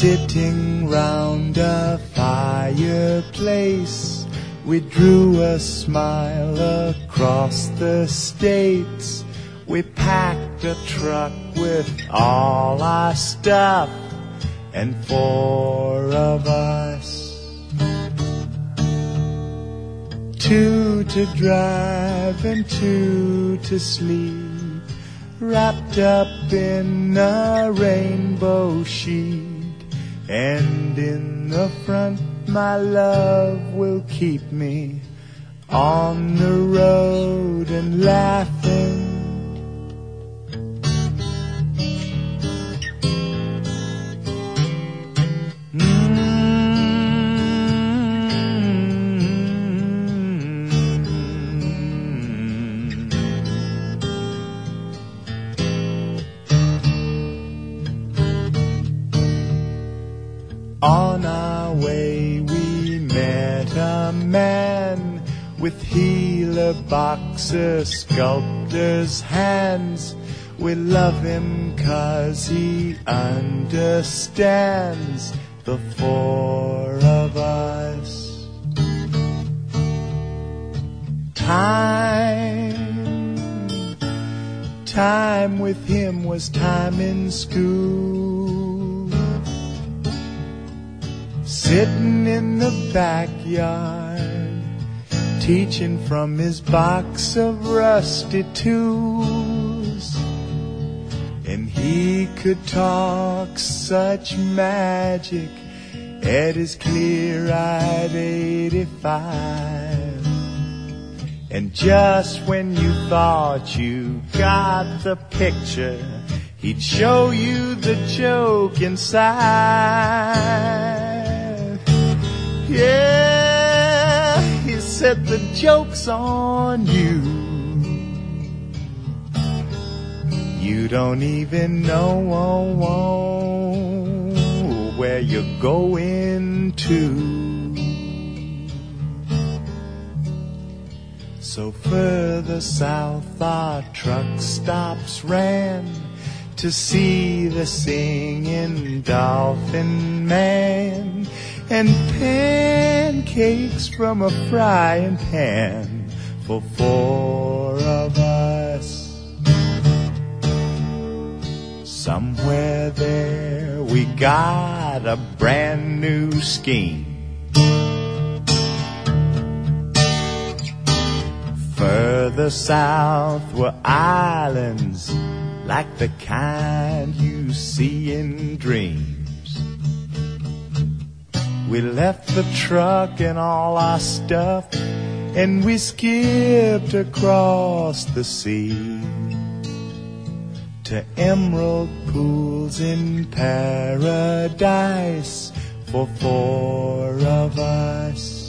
Sitting round a fireplace, we drew a smile across the states. We packed a truck with all our stuff, and 4 of us. 2 to drive and 2 to sleep, wrapped up in a rainbow sheet. And in the front, my love will keep me on the road and laughing. On our way we met a man with healer, boxer, sculptor's hands. We love him 'cause he understands the 4 of us. Time with him was time in school, sitting in the backyard, teaching from his box of rusty tools. And he could talk such magic at his clear-eyed 85. And just when you thought you got the picture, he'd show you the joke inside. Yeah, he said the joke's on you. You don't even know where you're going to. So further south our truck stops ran to see the singing Dolphin Man, and pancakes from a frying pan for 4 of us. Somewhere there we got a brand new scheme. Further south were islands like the kind you see in dreams. We left the truck and all our stuff, and we skipped across the sea to emerald pools in paradise for 4 of us.